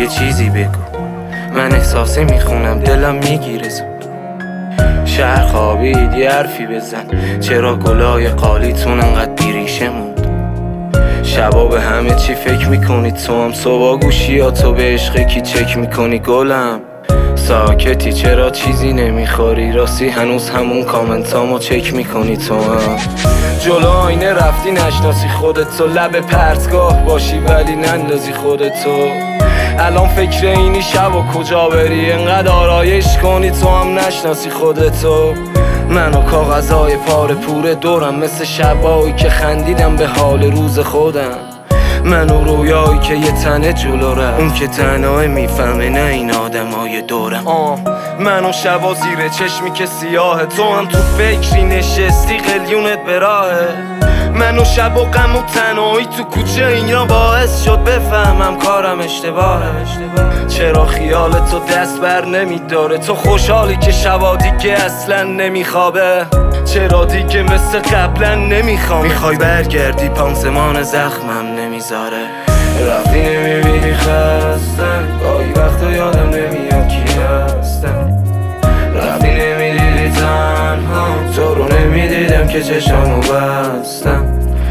یه چیزی بگو، من احساسی میخونم دلم میگیره زود. شهر خوابید یه حرفی بزن، چرا گلای قالیتون انقدر بیریشه موند؟ شبا به همه چی فکر میکنی، تو هم صبح گوشیاتو به عشق کی چک میکنی؟ گلم ساکتی چرا چیزی نمیخوری؟ راستی هنوز همون کامنتامو چک میکنی؟ تو هم جلو آینه رفتی نشناسی خودتو، لب پرتگاه باشی ولی نندازی خودتو. الان فکر اینی شب و کجا بری، انقدر آرایش کنی تو هم نشناسی خودتو. من و کاغذهای پاره پوره دورم، مثل شبایی که خندیدم به حال روز خودم. من و رویایی که یه تنه جلو رفت، اون که تنها میفهمه نه این آدمای دورم. من و شبا زیر چشمی که سیاهه، تو هم تو فکری نشستی قلیونت به راهه. من و شب و غم و تنهایی تو کوچه، اینا باعث شد بفهمم کارم اشتباهه. چرا خیال تو دست بر نمیداره؟ تو خوشحالی که شبا دیگه اصلا نمیخوابه؟ چرا دیگه مثل قبلا نمیخوام؟ میخوای برگردی پانسمان زخمم نمیذاره. رفتی نمیبینی خستم، گاهی وقتا یادم نمیاد کی هستم. رفتی نمیدیدی تنها، تو رو نمیدیدم که چشامو بستم.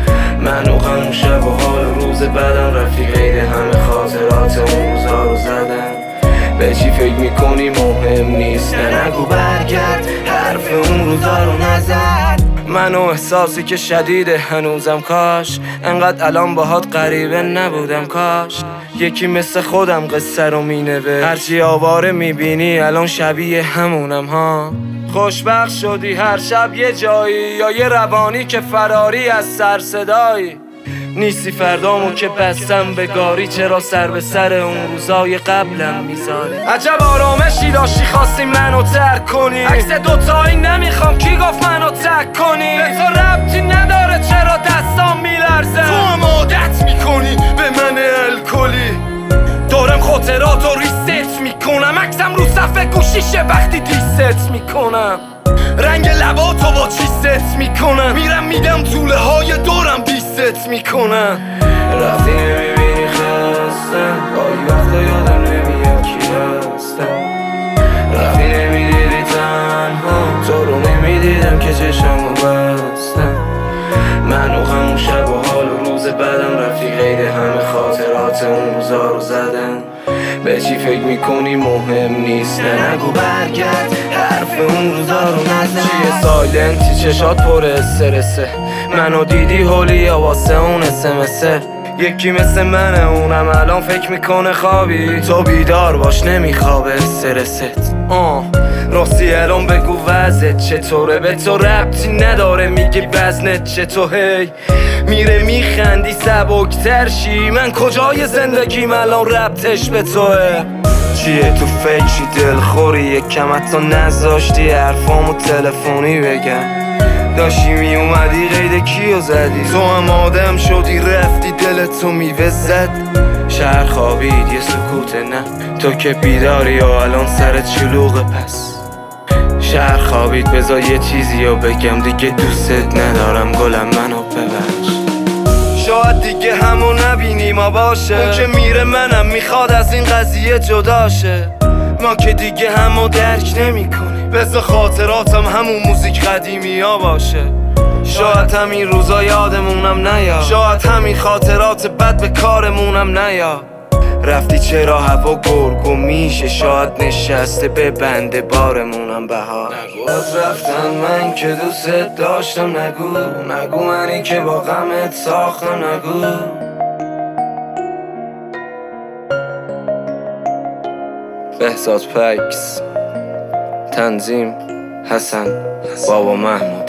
من و غم شب و حال روز بدم، رفتی قید همه خاطرات اون روزا رو زدم. به چی فکر میکنی مهم نیست، نه نگو برگرد، حرف اون روزا رو نزد. من و احساسی که شدیده هنوزم، کاش انقدر الان باهات غریبه نبودم. کاش یکی مثل خودم قصه رو مینوشت. هرچی آواره میبینی الان شبیه همونم ها. خوشبخت شدی هر شب یه جایی، یا یه روانی که فراری از سر صدایی. نیستی فردامو که بستم به گاری، چرا سر به سر اون روزای قبلم میذاری؟ عجب آرامشی داشتی خواستی منو ترک کنی، عکس دوتایی نمیخوام کی گفت منو تک کنی؟ به تو ربطی نداره چرا دستام میلرزه، تو هم عادت میکنی به من الکلی. دارم خاطراتو ریست میکنم، عکسم رو صفحه گوشیشه وقتی دیست میکنم. رنگ لباتو با چی ست میکنم، میرم میدم طوله های دورم بیست میکنم. رفتی نمیبینی خستم، گاهی وقتا یادم نمیاد کی هستم. رفتی نمیدیدی تنها، تو رو نمیدیدم که چشمو بستم. من و همون شب و حال و روز بدم، رفتی قید همه خاطرات اون روزا رو زدم. به چی فکر میکنی مهم نیست، نه نگو برگرد، حرف اون روزا رو نزن. چیه سایلنتی چشات پر استرسه، منو دیدی هولی یا واسه اون اسمسه؟ یکی مثل منه اونم الان فکر میکنه خوابی، تو بیدار باش نمیخوابه استرست. راستی الان بگو وضعت چطوره؟ به تو ربطی نداره میگی وزنت چطور؟ هی میره میخندی سبکتر شی، من کجای زندگیم الان ربطش به توه؟ چیه تو فکری دلخوری، یکم حتی نذاشتی حرفامو تلفنی بگم. داشتی میومدی قید کیو زدی، تو هم آدم شدی رفتی دلتو میوه زد. شهر خوابید یه سکوت نه، تو که بیداری و الان سرت شلوغه. پس شهر خوابید بذار یه چیزی رو بگم، دیگه دوستت ندارم گلم منو ببخش. شاید دیگه همو نبینی ما باشه، اون که میره منم میخواد از این قضیه جداشه. ما که دیگه همو درک نمی کنیم، بذار خاطراتم همون موزیک قدیمی ها باشه. شاید همین روزا یادمونم نیا، شاید همین خاطرات بد به کارمونم نیا. رفتی چرا هوا گرگو میشه، شاید نشسته به بنده بارمونم بهار. نگو از رفتن من که دوست داشتم، نگو منی که با غمت ساختم، نگو. بهزاد پکس، تنظیم حسن بابا محمود.